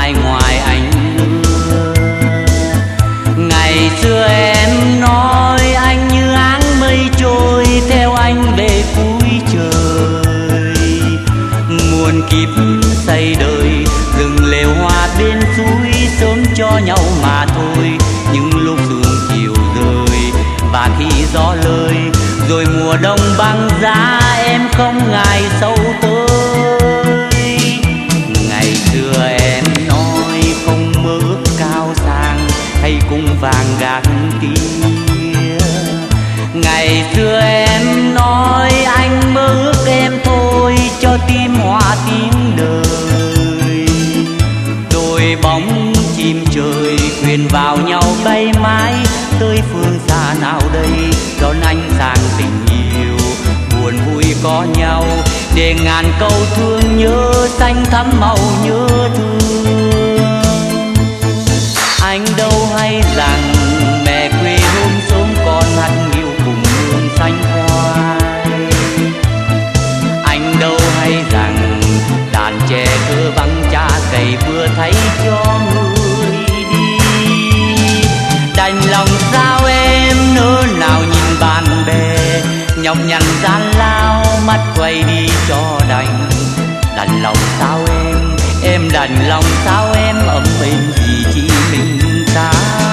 ai ngoài anh nữa. Ngày xưa em nói anh như áng mây trôi, theo anh về cuối trời. Muôn kiếp xây đời, rừng lều hoa bên suối, sớm cho nhau mà thôi. Những lúc sương chiều rơi và khi gió lơi, rồi mùa đông băng giá em không ngại sâu tới. Ngày xưa em nói không mơ ước cao sang hay cung vàng gạc kia. Ngày xưa em nói anh mơ ước em thôi, cho tim hòa tiếng đời. Đôi bóng chim trời quyện vào nhau bay mãi, tới phương xa nào đây đón ánh sáng tình yêu. Buồn vui có nhau để ngàn câu thương nhớ, xanh thắm màu nhớ thương. Anh đâu hay rằng mẹ quê hôm sớm con hát nghiêu cùng nương xanh khoai. Anh đâu hay rằng đàn trẻ thơ vắng cha cày vừa thấy cho người đi. Đành lòng sao em nỡ nào nhìn bạn bè nhọc nhằn gian lao, mắt quay đi cho đành. Đành lòng sao em đành lòng sao em ấm êm vì chỉ mình ta.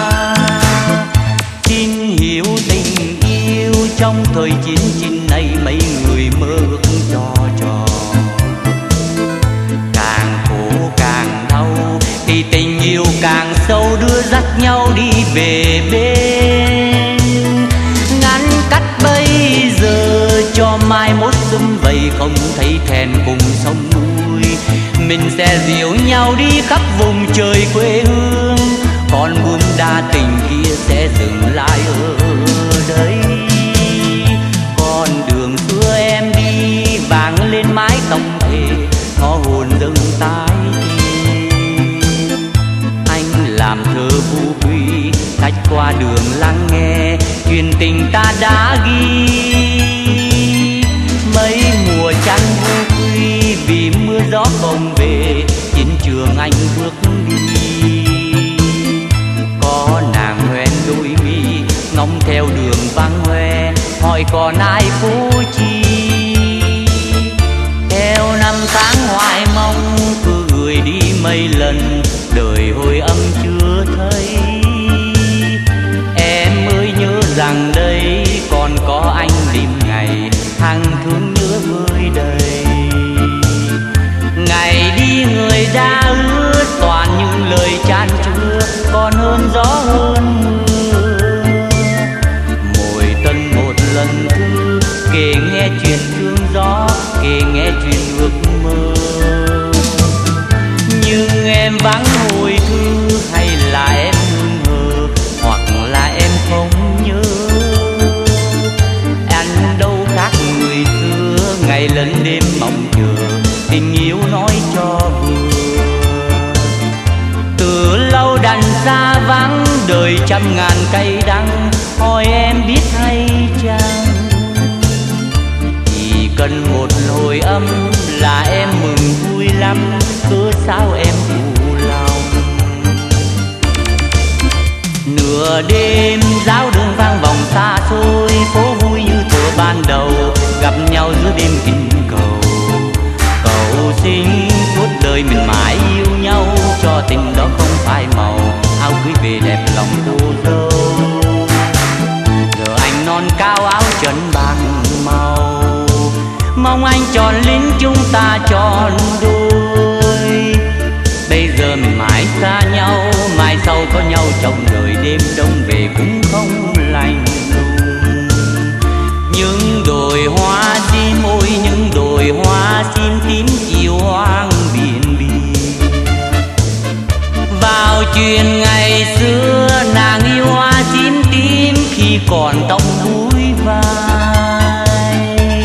Xin hiểu tình yêu trong thời chiến chinh này, mấy người mơ ước cho trò. Càng khổ càng đau thì tình yêu càng sâu, đưa dắt nhau đi về bên. Ngăn cách bây giờ cho mai mốt sum vầy, không thấy thèn cùng sông núi. Mình sẽ dìu nhau đi khắp vùng trời quê hương, còn buông đa tình kia sẽ dừng lại ở đây. Con đường xưa em đi vang lên mái tóc thề, có hồn dâng tái tê. Anh làm thơ vu quy khách qua đường lắng nghe chuyện tình ta đã ghi. Mấy mùa trăng vu quy vì mưa gió không về, chiến trường anh bước đi. Có nàng hoen đôi mi ngóng theo đường vắng hoe, hỏi còn ai phố chi. Theo năm tháng hoài mong cứ gửi đi mấy lần, đời hồi âm chưa thấy. Em mới nhớ rằng đây còn có anh đêm ngày, hàng thương nhớ vơi đầy. Ngày đi người đã ước toàn những lời chan chứa, còn hơn gió hơn mưa. Mỗi tuần một lần thư kể nghe chuyện thương gió, kể nghe chuyện ước mơ. Nhưng em vắng hồi thư hay là em ngờ, hoặc là em không nhớ. Anh đâu khác người xưa, ngày lẫn đêm mong chờ tình yêu nói cho vừa. Từ lâu đành xa vắng đời trăm ngàn cay đắng, hỏi em biết hay chăng. Chỉ cần một hồi âm là em mừng vui lắm, cớ sao em phụ lòng. Nửa đêm giáo đường vang vọng xa xôi, phố vui như thuở ban đầu, gặp nhau giữa đêm kinh cầu. Cầu xin suốt đời mình mãi yêu nhau, cho tình đó không phai màu, áo cưới về đẹp lòng cô dâu. Giờ anh non cao áo trần bằng màu, mong anh tròn lính chúng ta tròn đôi. Bây giờ mình mãi xa nhau, mai sau có nhau trong đời, đêm đông về cũng không lành lùng. Những đồi hoa sim ôi những đồi hoa sim tím chiều hoang biển biển. Vào chuyện ngày xưa nàng yêu hoa sim tím khi còn tóc búi vai.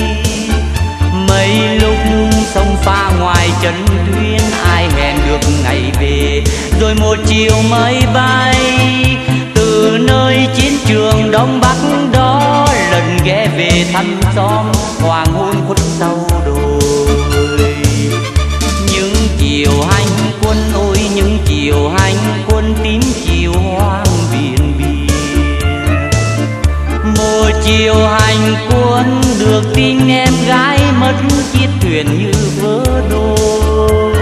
Mấy lúc sông pha ngoài trần tuyến, ai hẹn được ngày về, rồi một chiều mới bay. Từ nơi chiến trường Đông Bắc đó lần ghé về thăm xóm, hoàng hôn khuất sau đồi. Những chiều hành quân ôi những chiều hành quân tím chiều hoang biển biển. Một chiều hành quân được tin em gái mất chiếc thuyền như vỡ đôi.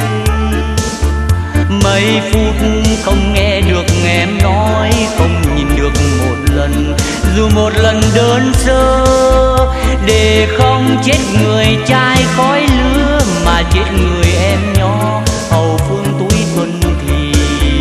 Mấy phút không nghe được em nói, không nhìn được một lần, dù một lần đơn sơ, để không chết người trai khói lửa mà chết người em nhỏ hầu phương túi thuần thì.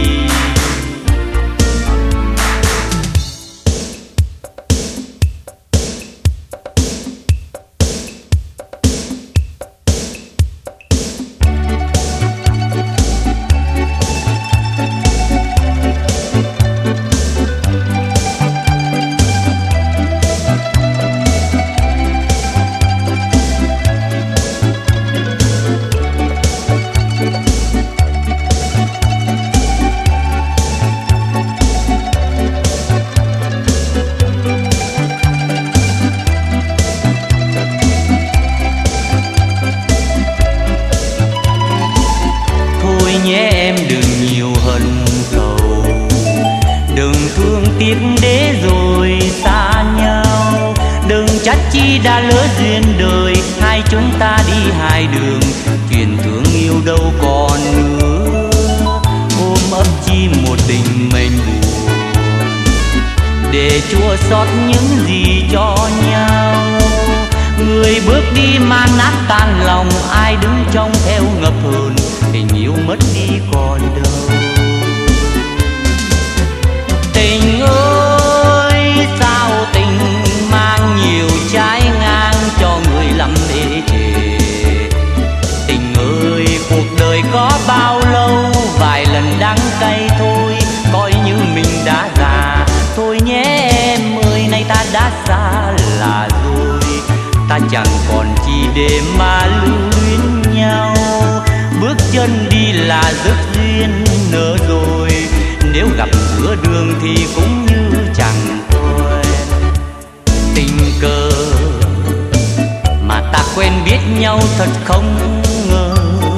Đã lỡ duyên đời hai chúng ta đi hai đường, chuyện thương yêu đâu còn nữa. Ôm ấp chi một tình mênh buồn, để chua xót những gì cho nhau. Người bước đi man nát tan lòng, ai đứng trong theo ngập hờn, tình yêu mất đi còn đâu. Tình ơi sao tình mang nhiều trái ngang cho người lắm ê chề. Tình ơi cuộc đời có bao lâu, vài lần đắng cay thôi, coi như mình đã già. Thôi nhé em ơi, nay ta đã xa lạ rồi, ta chẳng còn chi để mà lưu luyến nhau. Bước chân đi là giấc duyên nở rồi, nếu gặp giữa đường thì cũng như chẳng quen. Tình cờ mà ta quen biết nhau thật không ngờ,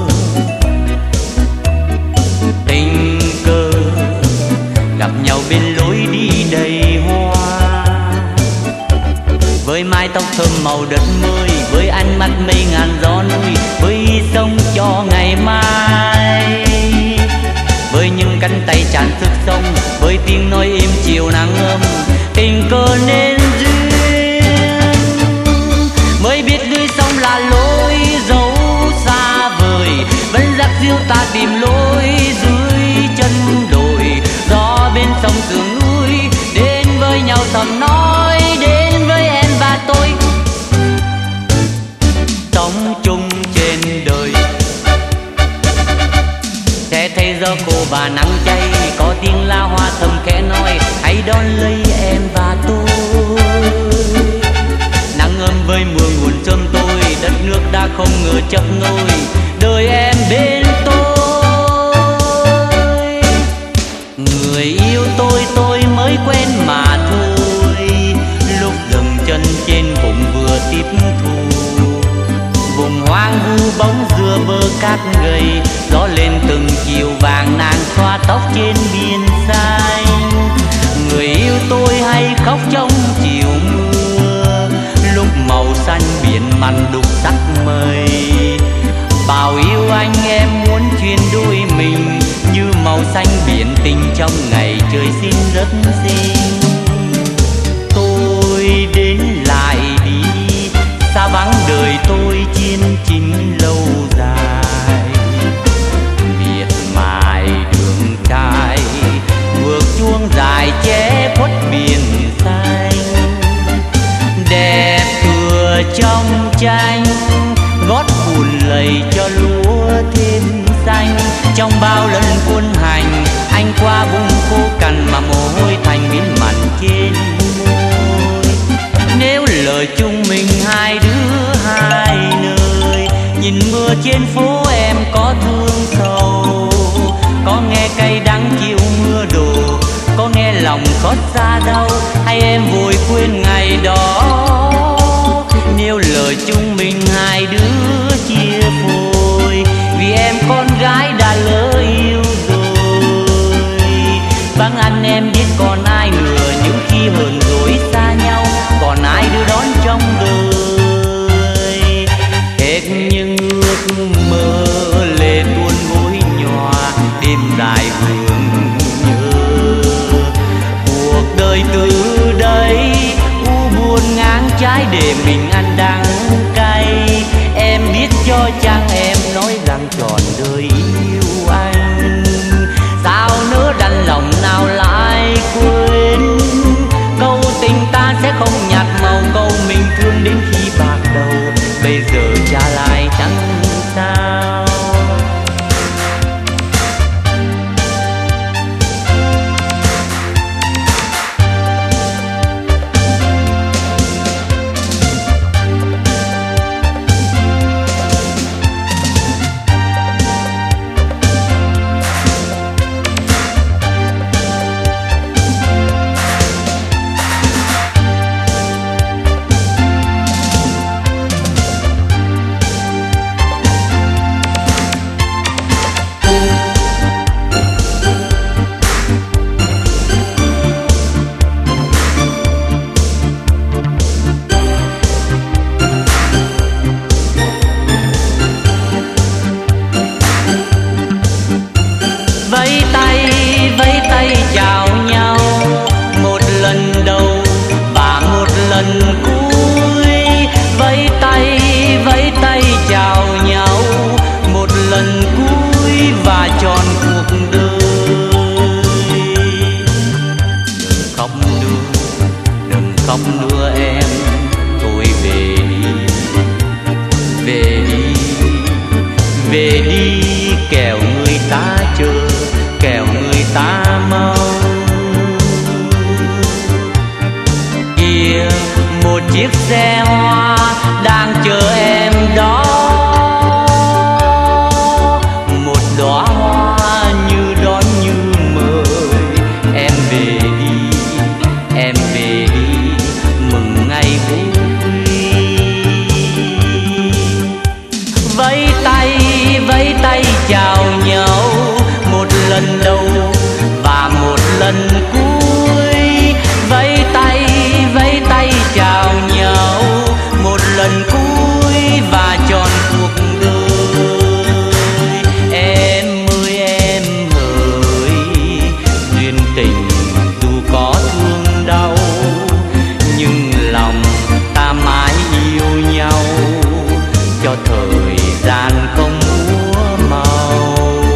tình cờ gặp nhau bên lối đi đầy hoa. Với mái tóc thơm màu đất mới, với ánh mắt mây ngàn gió núi, với sông cho ngày mai, với những cánh tay tràn sức sống, với tiếng nói êm chiều nắng ấm. Tình cờ nên duyên mới biết lưới sông là lối dấu xa vời, vẫn dắt dìu ta tìm lối dưới chân đồi. Gió bên sông sườn núi đến với nhau thầm nói, đến với em và tôi sống chung trên đời. Sẽ thấy gió khô và nắng cháy, có tiếng la hoa thầm khẽ nói, hãy đón lấy em và tôi. Nắng ấm với mưa nguồn sớm tôi, đất nước đã không ngờ chấp nối, đời em bên tôi. Người yêu tôi mới quen mà thôi, lúc dừng chân trên vùng vừa tiếp thu. Vùng hoang vu bóng dừa bờ cát gầy, gió lên từng chiều vàng nàng xoa tóc trên biển xanh. Người yêu tôi hay khóc trong chiều mưa, lúc màu xanh biển mặn đục sắc mây. Bảo yêu anh em muốn chuyên đôi mình, như màu xanh biển tình trong ngày trời xin rất xinh. Tôi đến lại đi, xa vắng đời tôi chiến chính lâu dài. Miệt mài đường trai, ngược chuông dài che khuất biển xanh. Đẹp thừa trong tranh, gót bùn lầy cho lúa thêm xanh. Trong bao lần quân hành, anh qua vùng khô cằn mà mồ hôi thành biến mặn trên môi. Nếu lời chung mình hai đứa hai nơi, nhìn mưa trên phố em có thương sầu, có nghe cay đắng chiều mưa đổ, có nghe lòng xót xa đau, hay em vội quên ngày đó. Nếu lời chung mình hai đứa chia phôi, vì em con gái đã lỡ yêu rồi. dài vương nhớ. Cuộc đời từ đây u buồn ngang trái để mình ăn đắng cay. Em biết cho chăng em nói rằng trọn đời yêu anh, sao nỡ đành lòng nào lại quên. Câu tình ta sẽ không nhạt màu, câu mình thương đến khi bạc đầu, bây giờ trả lại chẳng sao. Vẫy tay chào nhau một lần đầu và một lần cuối. Vẫy tay chào nhau một lần cuối và tròn cuộc đời. Đừng khóc nữa em, thôi về đi kẻo người ta chờ, kẻo người ta mong. Kia một chiếc xe hoa đang chờ em đó, một đóa hoa như đón như mời. Em về đi mừng ngày vui. Vẫy tay chào nhau một lần đầu và một lần cuối. Vẫy tay chào nhau một lần cuối và tròn cuộc đời. Em ơi duyên tình dù có thương đau, nhưng lòng ta mãi yêu nhau cho thời gian không múa màu.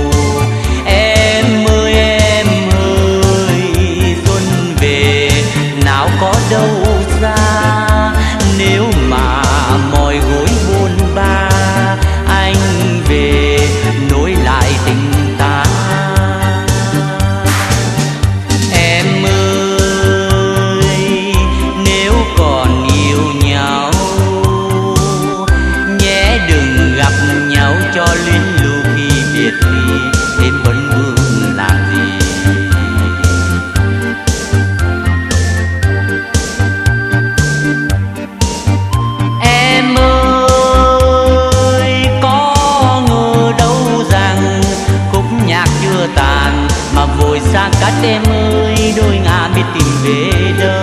Em ơi xuân về nào có đâu xa, nếu mà mỏi gối buồn ba, anh về nối lại tình ta. Em ơi nếu còn yêu nhau, nhé đừng gặp nhau cho luyến lưu khi biệt ly, thêm vấn vương làm gì. Em ơi có ngờ đâu rằng khúc nhạc chưa tàn mà vội xa cách. Em ơi đôi ngả biết tìm về đâu.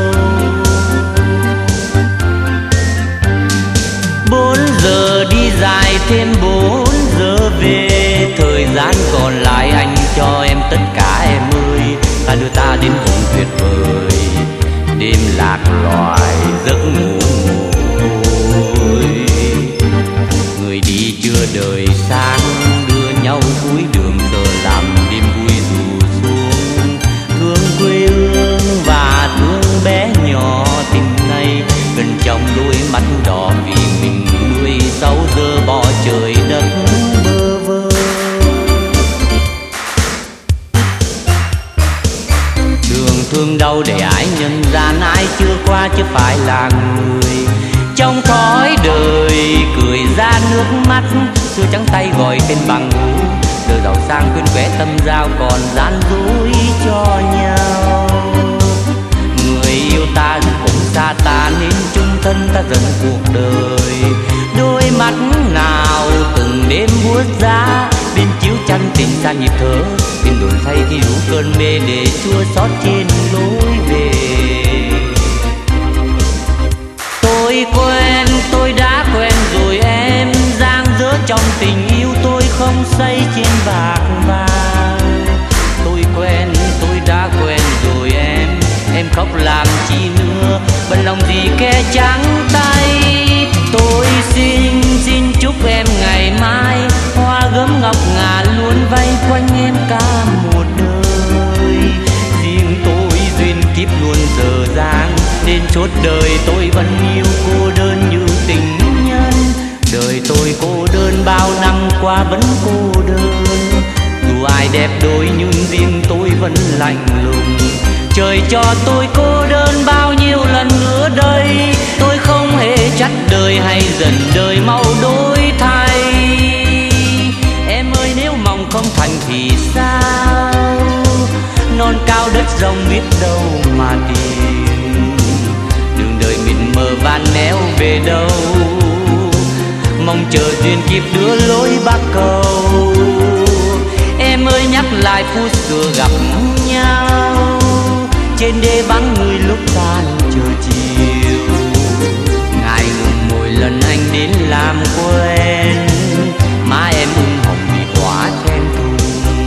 4 giờ đi dài thêm 4 giờ về, thời gian còn lại anh cho em tất cả. Em ơi ta đưa ta đến vùng tuyệt vời, đêm lạc loài giấc ngủ ngồi. Người đi chưa đời sáng đưa nhau cuối đường, giờ làm đêm vui dù xuống. Thương quê hương và thương bé nhỏ tình này, gần trong đôi mắt đỏ vì mình 16 giờ bỏ trời đất bơ vơ. Đường thương đau để ai nhân gian, ai chưa qua chứ phải là người. Trong thói đời cười ra nước mắt, xưa trắng tay gọi tên bằng hữu. Đời giàu sang quên quẻ tâm giao, còn gian dối cho nhau. Người yêu ta cũng xa ta nên chung thân ta dần cuộc đời. Đôi mắt nào từng đêm buốt giá, bên chiếu chăn tình xa nhịp thở. Bên đồn thay khi rủ cơn mê để chua xót trên lối về. Tôi đã quen rồi em, giang dở trong tình yêu tôi không xây trên bạc vàng. Suốt đời tôi vẫn yêu cô đơn như tình nhân. Đời tôi cô đơn bao năm qua vẫn cô đơn. Dù ai đẹp đôi nhưng riêng tôi vẫn lạnh lùng. Trời cho tôi cô đơn bao nhiêu lần nữa đây. Tôi không hề trách đời hay dần đời mau đổi thay. Em ơi nếu mong không thành thì sao? Non cao đất rộng biết đâu mà tìm. Đường đời mịt mờ van néo về đâu. Mong chờ duyên kiếp đưa lối bắc cầu. Em ơi nhắc lại phút xưa gặp nhau. Trên đê vắng người lúc tan chờ chiều. Ngại ngùng mỗi lần anh đến làm quen. Má em ửng hồng vì quá thẹn thùng.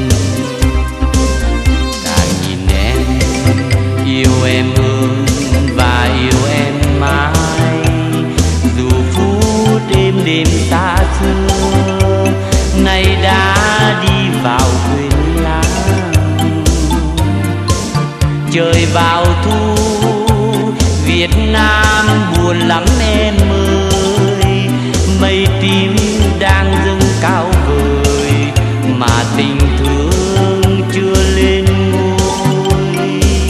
Càng nhìn em yêu em hơn và yêu em mãi. Dù phút êm đêm xa xưa nay đã đi vào quên lãng. Trời vào thu Việt Nam buồn lắm em ơi. Mây tím đang dâng cao vời mà tình thương chưa lên ngôi.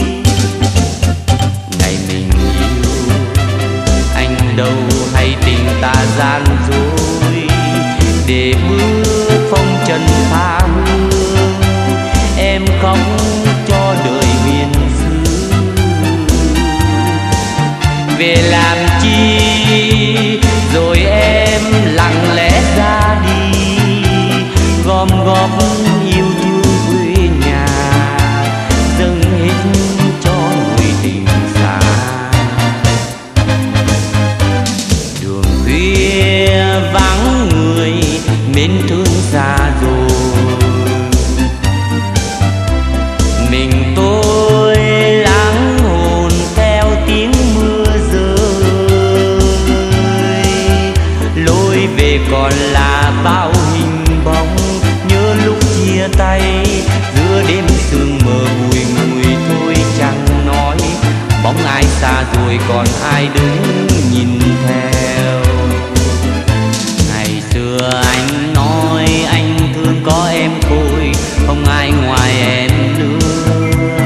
Ngày mình yêu anh đâu hay tình ta gian dối. Để bước phong trần tha hương em khóc cho đời miền xứ. Về làm chi rồi em lặng lẽ ra đi. Gom góp yêu thương quê nhà dâng hết cho người tình xa. Đường khuya vắng người mến thương xa rồi. Mình tôi lắng hồn theo tiếng mưa rơi. Lối về còn là bao hình bóng. Nhớ lúc chia tay giữa đêm sương mờ bùi ngùi thôi chẳng nói. Bóng ai xa rồi còn ai đứng nhìn theo. Ngày xưa anh nói anh thương có em thôi, không ai ngoài em nữa.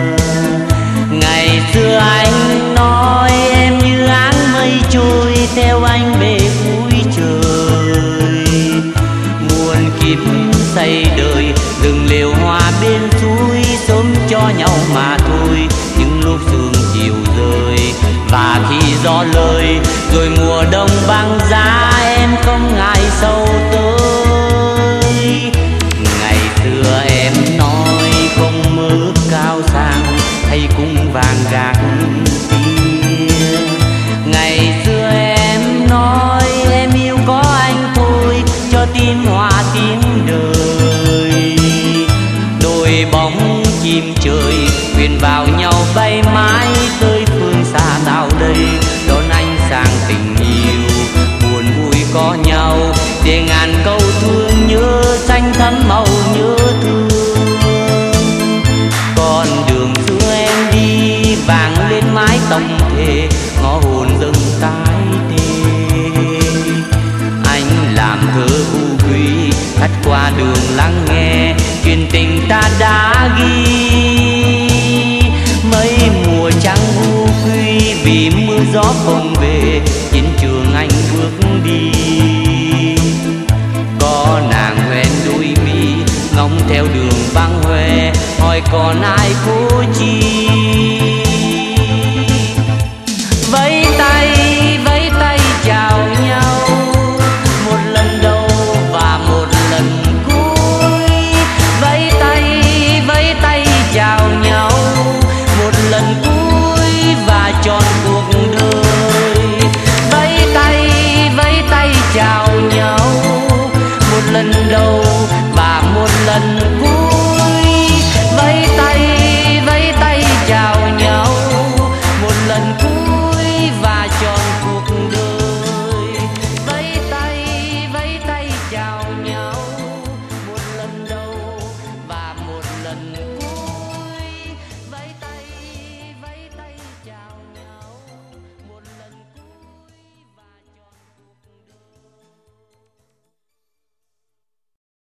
Ngày xưa anh nói em như áng mây trôi theo anh về cuối trời. Muôn kiếp xây đời rừng liều hoa bên suối sớm cho nhau mà thôi. Những lúc sương chiều rơi và khi gió lời rồi mùa đông băng giá em không ngại sâu tới. Ngày xưa em nói không mơ ước cao sang hay cung vàng gạc kia. Ngày xưa em nói em yêu có anh thôi cho tim hòa tiếng đời. Đôi bóng chim trời quyện vào nhau bay mãi tới phương xa nào đây. Đón anh sang tình yêu buồn vui có nhau để ngàn câu thương nhớ xanh thắm màu nhớ thương. Con đường xưa em đi vàng lên mái tóc thề ngõ hồn dâng tái tê. Anh làm thơ u quý thắt qua đường lắng nghe chuyện tình ta đã ghi. Mấy mùa trắng u quy vì mưa gió không về chiến trường anh bước đi. Có nàng hoen đôi mi ngóng theo đường băng hoe hỏi còn ai cố chi. Vậy